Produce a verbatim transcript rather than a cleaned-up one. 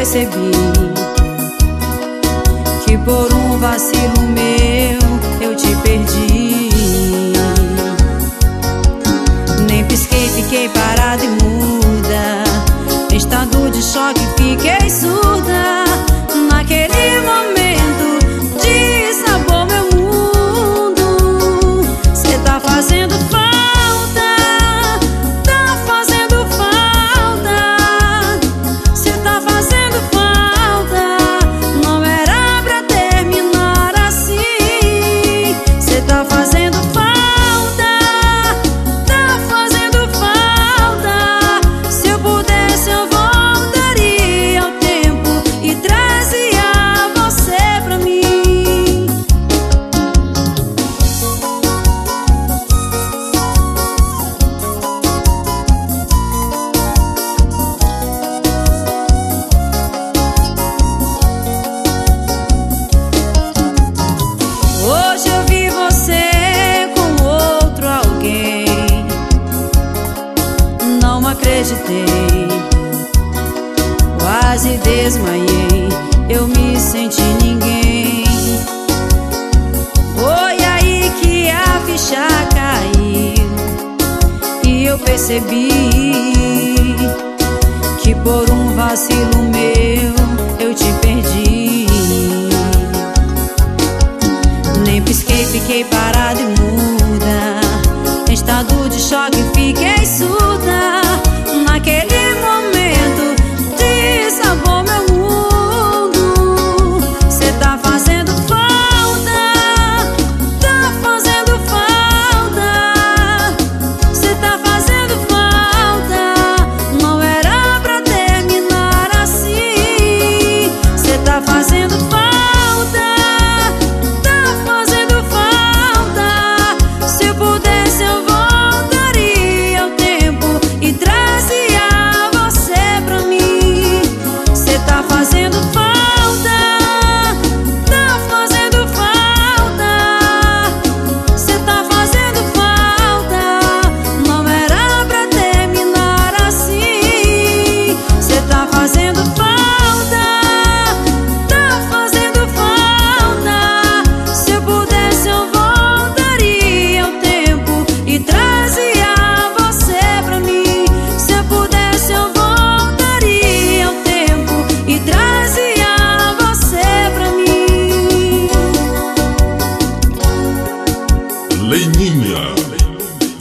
percebi que por um vacilo meu eu te perdi. Nem pisquei, fiquei parada e muda, em estado de choque fiquei surda. Naquele momento desabou meu mundo. Cê tá fazendo falta, tá fazendo falta. Cê tá fazendo falta, não era pra terminar assim. Cê tá fazendo falta, tá fazendo falta. Se eu pudesse eu voltaria ao tempo e trazia você pra mim. Hoje eu vi você com outro alguém, não acreditei, quase desmaiei, eu me senti ninguém. Foi aí que a ficha caiu e eu percebi que por um vacilo meu eu te perdi. Nem pisquei, fiquei parada e muda, em estado de choque